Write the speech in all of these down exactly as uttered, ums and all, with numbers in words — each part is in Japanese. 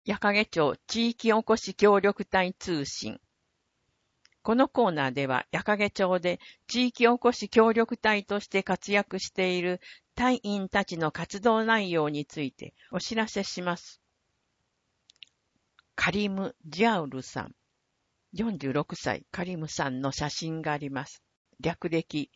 矢掛町地域おこし協力隊通信。このコーナーでは、矢掛町で地域おこし協力隊として活躍している隊員たちの活動内容についてお知らせします。カリム・ジャウルさん。よんじゅうろくさい、カリムさんの写真があります。略歴。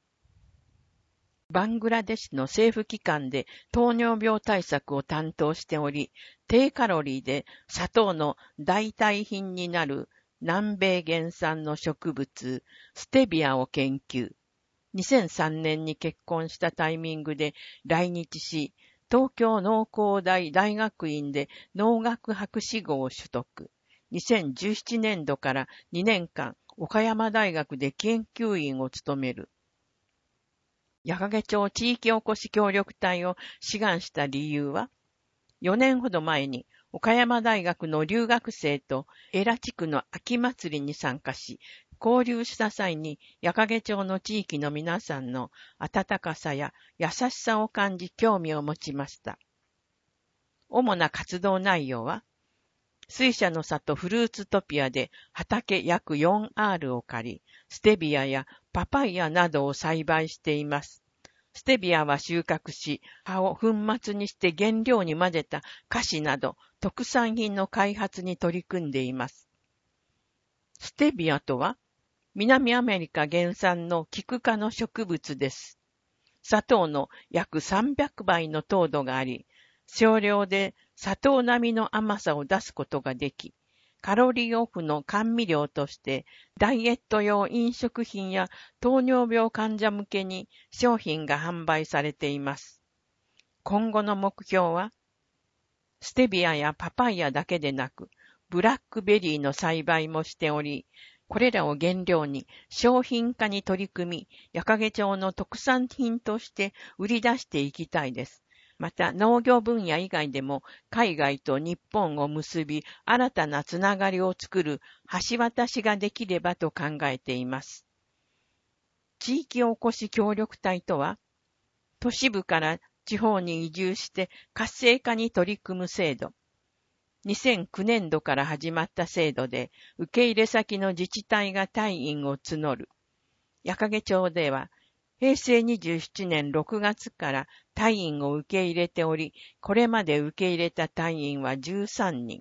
バングラデシュの政府機関で糖尿病対策を担当しており、低カロリーで砂糖の代替品になる南米原産の植物、ステビアを研究。にせんさんねんに結婚したタイミングで来日し、東京農工大大学院で農学博士号を取得。にせんじゅうななねん度からにねんかん、岡山大学で研究員を務める。矢掛町地域おこし協力隊を志願した理由は、よねんほど前に岡山大学の留学生と江良地区の秋祭りに参加し、交流した際に矢掛町の地域の皆さんの温かさや優しさを感じ興味を持ちました。主な活動内容は、水車の里フルーツトピアで畑約 よんアール を借り、ステビアやパパイヤなどを栽培しています。ステビアは収穫し、葉を粉末にして原料に混ぜた菓子など特産品の開発に取り組んでいます。ステビアとは、南アメリカ原産のキク科の植物です。砂糖の約さんびゃくばいの糖度があり、少量で砂糖並みの甘さを出すことができ、カロリーオフの甘味料として、ダイエット用飲食品や糖尿病患者向けに商品が販売されています。今後の目標は、ステビアやパパイヤだけでなく、ブラックベリーの栽培もしており、これらを原料に商品化に取り組み、矢掛町の特産品として売り出していきたいです。また農業分野以外でも海外と日本を結び新たなつながりを作る橋渡しができればと考えています。地域おこし協力隊とは、都市部から地方に移住して活性化に取り組む制度。にせんきゅうねん度から始まった制度で受け入れ先の自治体が隊員を募る。矢掛町ではへいせいにじゅうななねんろくがつから隊員を受け入れており、これまで受け入れた隊員はじゅうさんにん。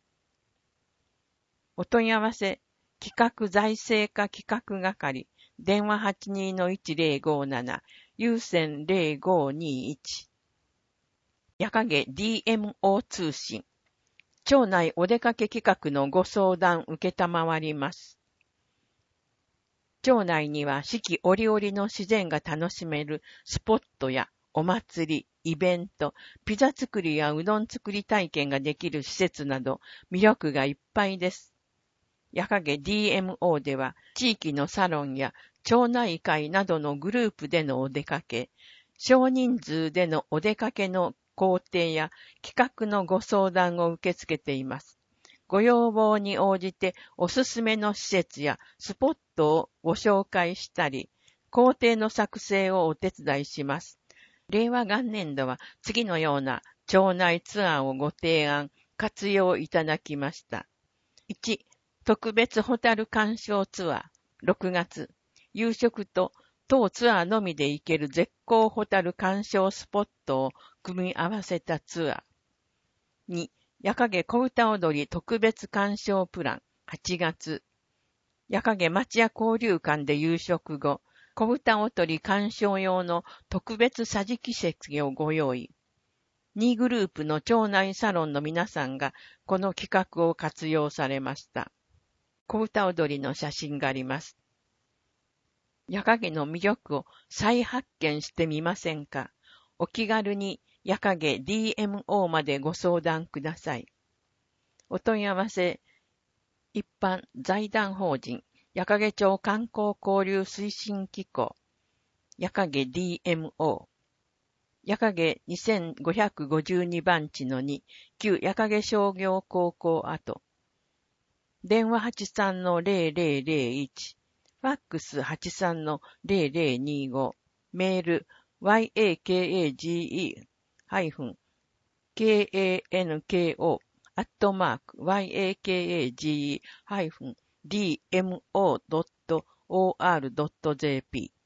お問い合わせ、企画財政課企画係、電話 はちにーのいちぜろごなな、有線ぜろごにいち。矢掛 ディーエムオー 通信。町内お出かけ企画のご相談受けたまわります。町内には四季折々の自然が楽しめるスポットやお祭り、イベント、ピザ作りやうどん作り体験ができる施設など魅力がいっぱいです。矢掛 ディーエムオー では地域のサロンや町内会などのグループでのお出かけ、少人数でのお出かけの工程や企画のご相談を受け付けています。ご要望に応じておすすめの施設やスポットをご紹介したり、工程の作成をお手伝いします。令和元年度は次のような町内ツアーをご提案、活用いただきました。いち、特別ホタル鑑賞ツアー、ろくがつ、夕食と当ツアーのみで行ける絶好ホタル鑑賞スポットを組み合わせたツアー。に、矢掛小唄踊り特別鑑賞プラン、はちがつ。矢掛町屋交流館で夕食後、小唄踊り鑑賞用の特別桟敷席をご用意。にグループの町内サロンの皆さんがこの企画を活用されました。小唄踊りの写真があります。矢掛の魅力を再発見してみませんか？お気軽に矢掛 ディーエムオー までご相談ください。お問い合わせ、一般財団法人矢掛町観光交流推進機構、矢掛 ディーエムオー、矢掛にせんごひゃくごじゅうにばんちのに、旧矢掛商業高校跡、電話 はちさんのぜろぜろぜろいち、ファックス はちさんのぜろぜろにご、メール ワイエーケーエージーイー ケーエーエヌケーオーアットマーク、yakage-dmo.or.jp